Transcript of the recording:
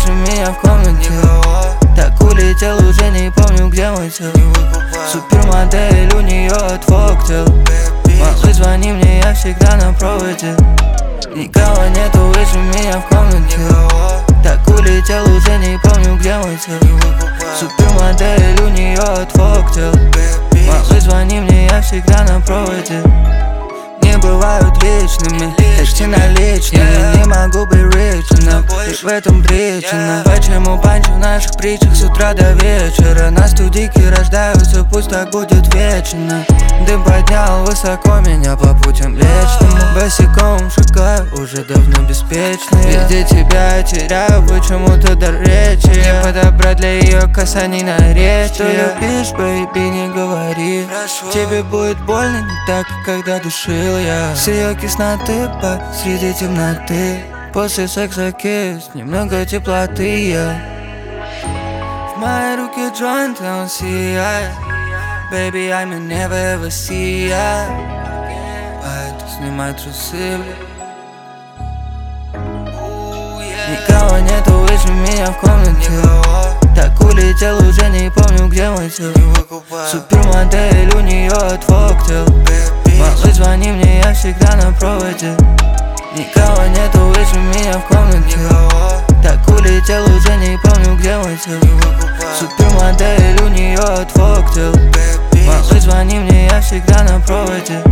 выше меня в комнате. Так улетел, уже не помню, где мой цел. Супермодель, у нее отвок тел. Малыш, звони мне, я всегда на проводе. Никого нету выше меня в комнате. Так улетел, уже не помню, где мой цел. Супермодель, у нее отвок тел. Малыш, звони мне, я всегда на проводе. Не бывают вечными, почти наличными. Не могу быть ричным, лишь в этом причина. Почему панчи в наших притчах с утра до вечера? На студийке рождаются, пусть так будет вечно. Дым поднял высоко меня по путям вечному. Босиком шагаю, уже давно беспечный. Видя тебя теряю почему-то до речи. Не подобрать для ее касаний наречия. Что любишь, бэйби, не говори. Тебе будет больно не так, как когда душил я. С ее кисноты посреди темноты. После секса кис, немного теплоты я. В моей руке джойнт, он сияет. Baby, I may never ever see ya. Поэтому снимай трусы. Никого нету выше меня в комнате. Так улетел, уже не помню, где мой цел. Супермодель, у нее отвок тел. Малыш, звони мне, я всегда на проводе. Никого нету выше меня в комнате. Так улетел, уже не помню, где мой цел. Супермодель, у нее отвок тел. Малыш, звони мне, я всегда на проводе.